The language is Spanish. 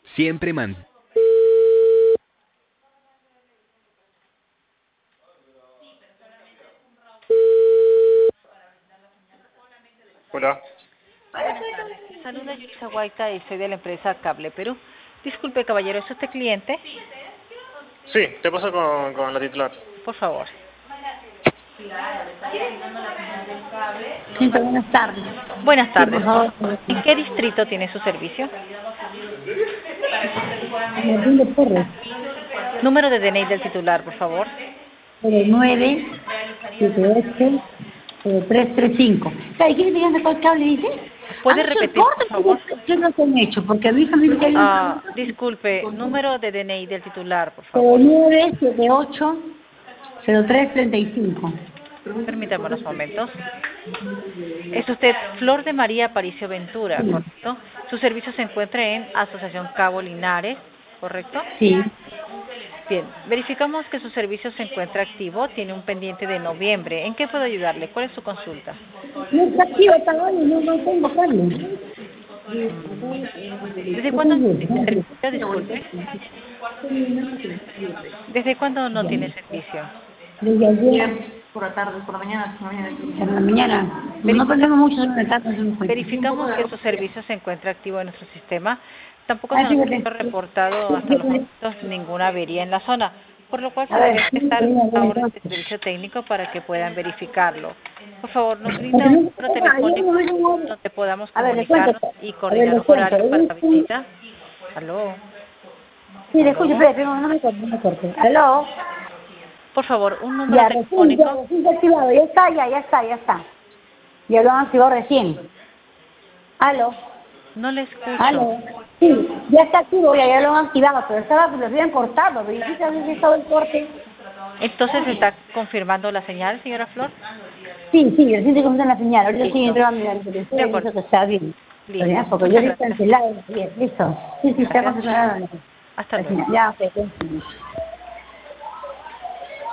Siempre man. Hola. Buenas tardes. Saluda Yulisa Guaita y soy de la empresa Cable Perú. Disculpe, caballero, ¿es usted cliente? Sí, te paso con la titular. Por favor. Sí, buenas tardes. Buenas Sí, por tardes. favor. ¿En qué distrito tiene su servicio? Martín de Porres, Número de DNI del titular, por favor. 09780335. ¿Sabe quién me llama cuál cable dice? ¿Han ¿Puede hecho el repetir, por corte? favor? ¿Qué no se han hecho? Porque a mi hija me dice que hay un Disculpe, número de DNI del titular, por favor. 09780335. Permítame unos momentos. Es usted Flor de María Aparicio Ventura, Sí. ¿correcto? Su servicio se encuentra en Asociación Cabo Linares, ¿correcto? Sí. Bien, verificamos que su servicio se encuentra activo, tiene un pendiente de noviembre. ¿En qué puedo ayudarle? ¿Cuál es su consulta? No está activo hasta hoy, no tengo cable. ¿Desde No cuándo no tengo, tiene servicio? Disculpe. ¿Desde cuándo no tiene servicio? desde ayer. Por la tarde, por la mañana. Por la mañana. No Verifica- tenemos mucho en la tarde, no me cuenta. Verificamos que su servicio se encuentra activo en nuestro sistema. Tampoco se Ah, nos fíjate. ha reportado hasta los momentos ninguna avería en la zona, por lo cual A se ver, debe sí, prestar a ver, a orden de entonces. servicio técnico para que puedan verificarlo. Por favor, nos Porque brinda un no se número ponga, ayer telefónico no me llegó. donde podamos A ver, le cuento. comunicarnos y A ver, coordinar le un cuento. horario para la visita. ¿Aló? Sí, le escucho, ¿Aló? espera, no me corte, no me corte. ¿Aló? Por favor, un número Ya, recién, ya, telefónico. recién se ha activado. Ya está, ya está, ya está. Ya lo han activado recién. ¿Aló? No le escucho. ¿Aló? Sí, ya está activo, ya lo han activado, pero estaba, lo habían cortado, pero yo había estado el corte. Entonces, ¿está confirmando la señal, señora Flor? Sí, sí, recién se comienza la señal. Ahorita sí Listo. entró a mirar el De teléfono y acuerdo. dice que está bien. Pero Listo. ya, porque yo Muchas había gracias. cancelado. Bien, listo. Sí, sí, está Gracias. confirmado. Hasta La luego. señal. Ya, ok,